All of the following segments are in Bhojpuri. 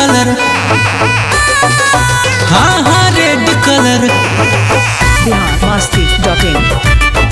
कलर, हाँ हाँ रेड कलर। biharmasti.in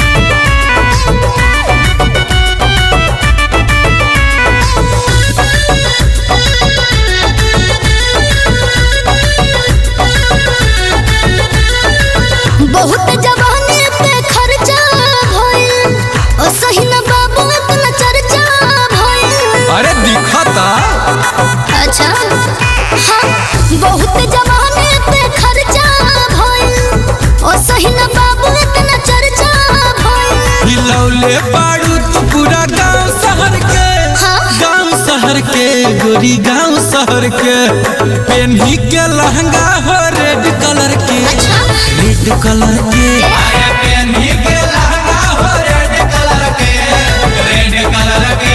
बहुत जवानी पे खर्चा भइल ओ सही न बाबू इतना चर्चा भइल। अरे दिखता अच्छा हाँ बहुत जवानी पे खर्चा भइल ओ सही न बाबू इतना चर्चा भइल। हिलौले बाड़ू तो पूरा गांव शहर के, गांव शहर के गोरी गांव शहर के। पेन्ही के लहंगा हो रेड कलर के, रेड कलर के। अरे पेन्ही के लहंगा हो रेड कलर के, रेड कलर के।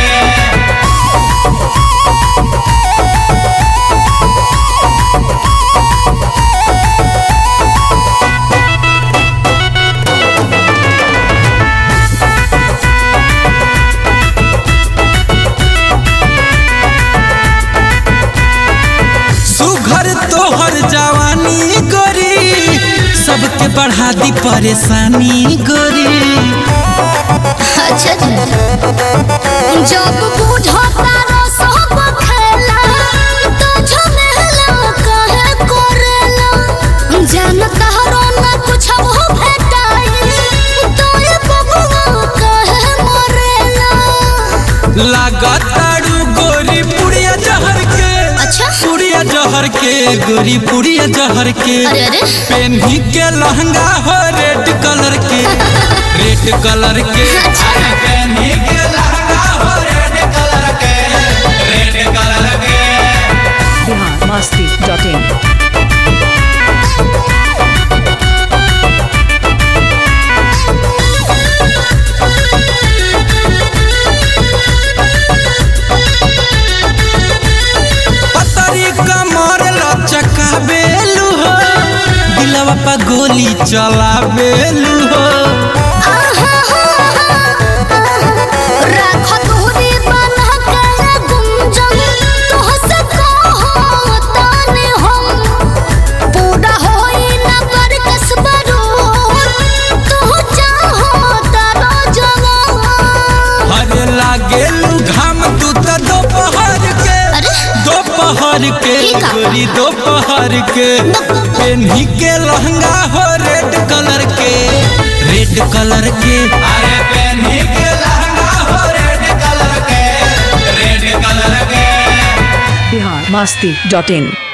सुघर तोहर जवानी गोरी, सबके बढ़ा दी परेशानी गोरी। अच्छा जब बूढ़ा तारा सब खेला तो झमेला कहे करेला। जान तहरो न कुछ हो भेटाई तो ये बबुआ कहे मरेला। लागताड़ू गोरी पुड़िया जहर के, अच्छा पुड़िया जहर के गोरी पुड़िया जहर के। अरे अरे पेन्ही के लहंगा हो रेड कलर के, रेड कलर के। अरे पेन्ही के लहंगा हो रेड कलर के, रेड कलर के। biharmasti.in पतरी कमर लचका बेलू हो, दिलवा पर गोली चला बेलू हो। राख दूरी बना के गुंजन तोहसे कहो ताने हम। पूरा होई न कर कसबरो तू चाहो तारा जवान। हरे लागेलू घाम तू तो दोपहर के, दोपहर के गोरी दोपहर के। पेन्ही के लहंगा हो रेड कलर के, रेड कलर के। अरे पेन्ही के लहंगा हो रेड कलर के, रेड कलर के। biharmasti.in